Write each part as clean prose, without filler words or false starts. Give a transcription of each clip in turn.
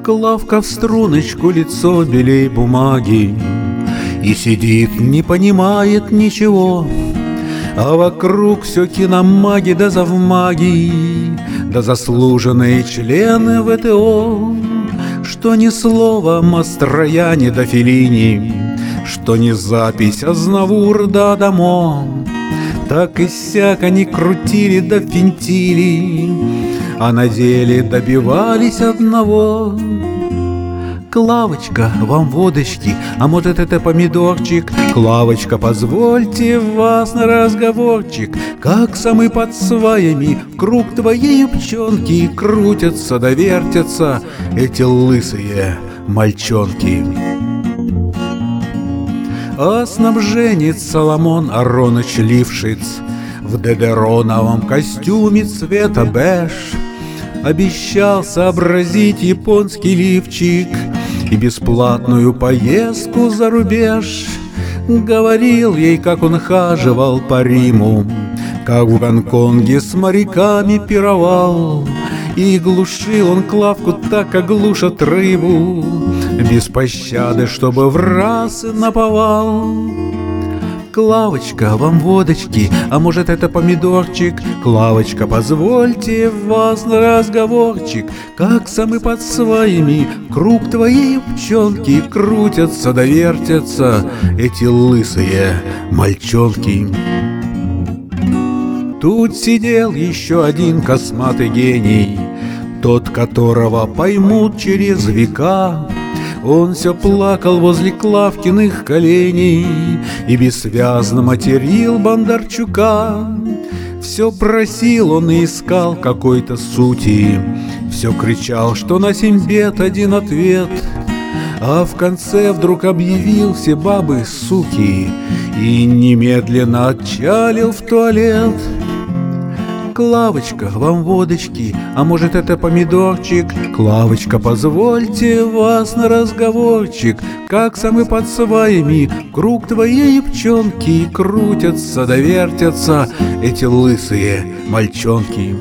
Клавка в струночку, лицо белей бумаги, и сидит, не понимает ничего. А вокруг все киномаги да завмаги, да заслуженные члены ВТО. Что ни слово Мастрояне да Феллини, что ни запись Азнавур да Адамо, так и сяк они крутили да финтили, а на деле добивались одного. Клавочка, вам водочки, а может это помидорчик? Клавочка, позвольте вас на разговорчик. Как самы под сваями круг твоей пчонки крутятся да вертятся эти лысые мальчонки. А снабженец Соломон Ароныч Лившиц в дедероновом костюме цвета беж обещал сообразить японский лифчик и бесплатную поездку за рубеж. Говорил ей, как он хаживал по Риму, как в Гонконге с моряками пировал, и глушил он Клавку так, как глушат рыбу, без пощады, чтобы в раз наповал. Клавочка, вам водочки, а может это помидорчик? Клавочка, позвольте вас на разговорчик. Как самы под своими круг твоей пчелки крутятся да вертятся эти лысые мальчонки. Тут сидел еще один косматый гений, тот, которого поймут через века. Он все плакал возле Клавкиных коленей и бессвязно материл Бондарчука. Все просил он и искал какой-то сути, все кричал, что на 7 бед один ответ. А в конце вдруг объявил все бабы суки и немедленно отчалил в туалет. Клавочка, вам водочки, а может это помидорчик? Клавочка, позвольте вас на разговорчик. Как самы под сваями круг твоей пчонки крутятся да вертятся эти лысые мальчонки.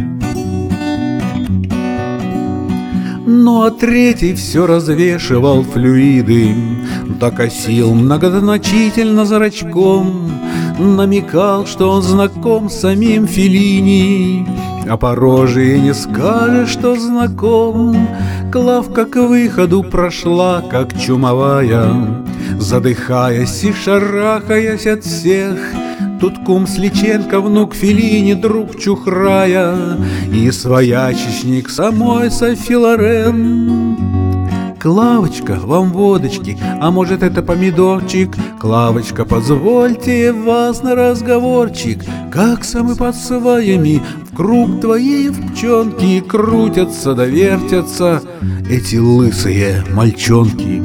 Ну а третий все развешивал флюиды, да косил многозначительно зрачком, намекал, что он знаком с самим Феллини, а по роже и не скажешь, что знаком. Клавка к выходу прошла, как чумовая, задыхаясь и шарахаясь от всех. Тут кум Сличенко, внук Феллини, друг Чухрая и своячечник самой Софи Лорен. Клавочка, вам водочки, а может это помидорчик? Клавочка, позвольте вас на разговорчик. Как самы под сваями в круг твоей пчонки крутятся да вертятся эти лысые мальчонки.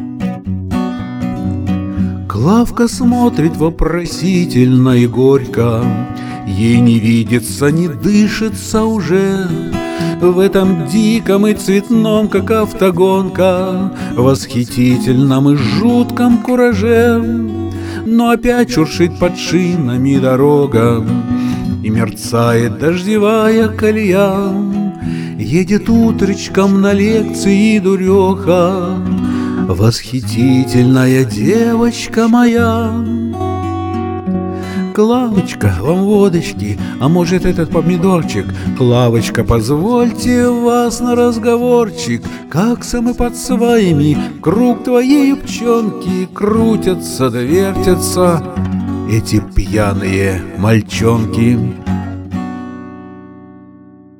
Клавка смотрит вопросительно и горько, ей не видится, не дышится уже в этом диком и цветном, как автогонка, восхитительном и жутком кураже. Но опять шуршит под шинами дорога, и мерцает дождевая колея. Едет утречком на лекции дуреха, восхитительная девочка моя. Клавочка, вам водочки, а может этот помидорчик? Клавочка, позвольте вас на разговорчик. Как самы под сваями круг твоей пчонки крутятся да вертятся эти пьяные мальчонки.